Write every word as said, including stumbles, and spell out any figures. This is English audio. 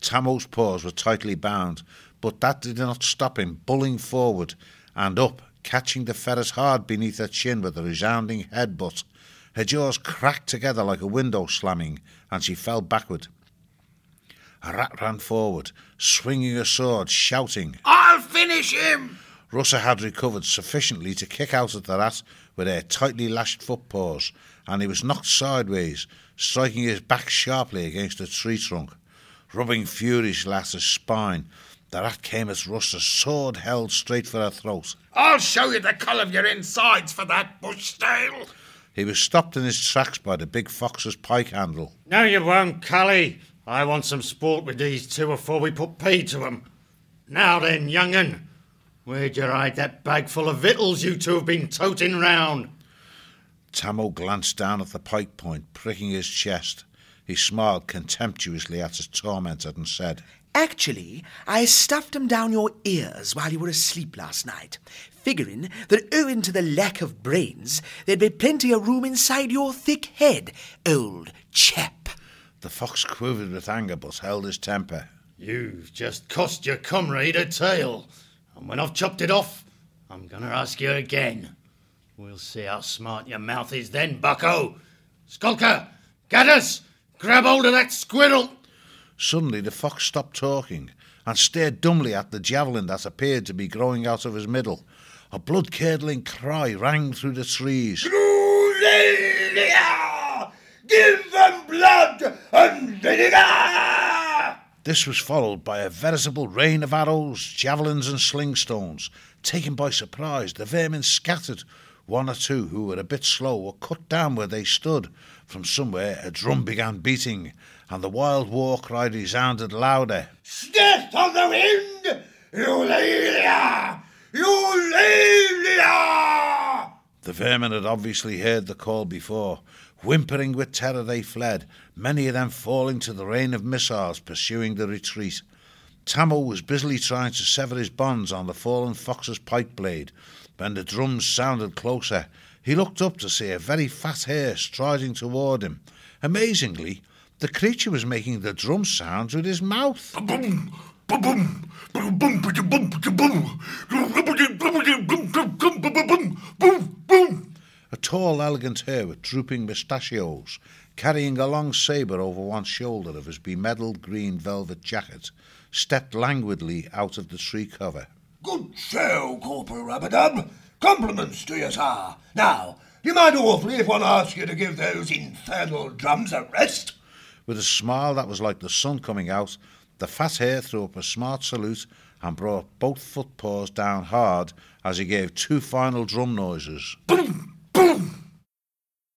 Tammo's paws were tightly bound, but that did not stop him bulling forward and up, catching the ferret hard beneath her chin with a resounding headbutt. Her jaws cracked together like a window slamming, and she fell backward. A rat ran forward, swinging a sword, shouting, "I'll finish him!" Russa had recovered sufficiently to kick out at the rat with her tightly lashed footpaws, and he was knocked sideways, striking his back sharply against a tree trunk. Rubbing furiously at his spine, the rat came at Russa, sword held straight for her throat. "I'll show you the colour of your insides for that, Bushtail!" He was stopped in his tracks by the big fox's pike handle. "No, you won't, Cully. I want some sport with these two before we put pay to 'em. Now then, young'un, where'd you hide that bag full of victuals you two have been toting round?" Tammo glanced down at the pike point, pricking his chest. He smiled contemptuously at his tormentor and said, "Actually, I stuffed 'em down your ears while you were asleep last night, figuring that owing to the lack of brains, there'd be plenty of room inside your thick head, old chap." The fox quivered with anger but held his temper. "You've just cost your comrade a tail, and when I've chopped it off, I'm going to ask you again. We'll see how smart your mouth is then, bucko. Skulker, Gaddis, grab hold of that squirrel." Suddenly the fox stopped talking and stared dumbly at the javelin that appeared to be growing out of his middle. A blood-curdling cry rang through the trees. "Lulelia! Give them blood and vinegar!" This was followed by a veritable rain of arrows, javelins and slingstones. Taken by surprise, the vermin scattered. One or two who were a bit slow were cut down where they stood. From somewhere a drum began beating, and the wild war cry resounded louder. "Death on the wind! Eulalia! Eulalia!" The vermin had obviously heard the call before. Whimpering with terror they fled, many of them falling to the rain of missiles pursuing the retreat. Tammo was busily trying to sever his bonds on the fallen fox's pike blade. When the drums sounded closer, he looked up to see a very fat hare striding toward him. Amazingly, the creature was making the drum sounds with his mouth. Boom, boom, boom, boom, boom, boom, boom, boom. A tall, elegant hare with drooping mustachios, carrying a long sabre over one shoulder of his bemedalled green velvet jacket, stepped languidly out of the tree cover. "Good show, Corporal Rubadub. Compliments to you, sir. Now, do you mind awfully if one asks you to give those infernal drums a rest?" With a smile that was like the sun coming out, the fat hare threw up a smart salute and brought both footpaws down hard as he gave two final drum noises. Boom!